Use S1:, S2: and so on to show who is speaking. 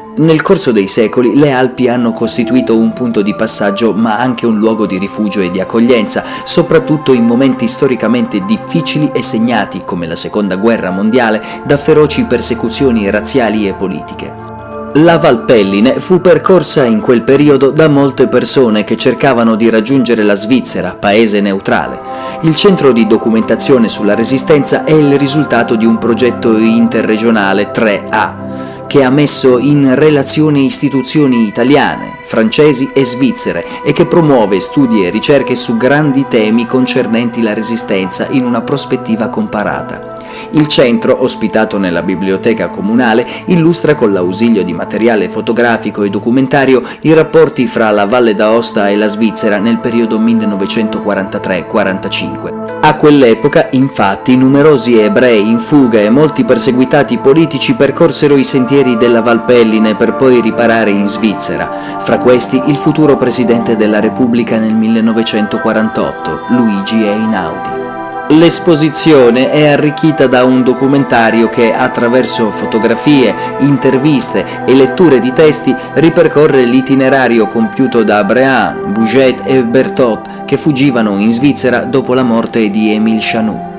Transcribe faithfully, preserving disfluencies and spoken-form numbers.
S1: Nel corso dei secoli le Alpi hanno costituito un punto di passaggio ma anche un luogo di rifugio e di accoglienza, soprattutto in momenti storicamente difficili e segnati, come la Seconda Guerra Mondiale, da feroci persecuzioni razziali e politiche. La Valpelline fu percorsa in quel periodo da molte persone che cercavano di raggiungere la Svizzera, paese neutrale. Il centro di documentazione sulla Resistenza è il risultato di un progetto interregionale tre A, che ha messo in relazione istituzioni italiane, francesi e svizzere e che promuove studi e ricerche su grandi temi concernenti la Resistenza in una prospettiva comparata. Il centro, ospitato nella biblioteca comunale, illustra con l'ausilio di materiale fotografico e documentario i rapporti fra la Valle d'Aosta e la Svizzera nel periodo millenovecentoquarantatré quarantacinque. A quell'epoca, infatti, numerosi ebrei in fuga e molti perseguitati politici percorsero i sentieri della Valpelline per poi riparare in Svizzera, fra questi il futuro presidente della Repubblica nel millenovecentoquarantotto, Luigi Einaudi. L'esposizione è arricchita da un documentario che, attraverso fotografie, interviste e letture di testi, ripercorre l'itinerario compiuto da Bréhat, Bouget e Berthoud, che fuggivano in Svizzera dopo la morte di Émile Chanou.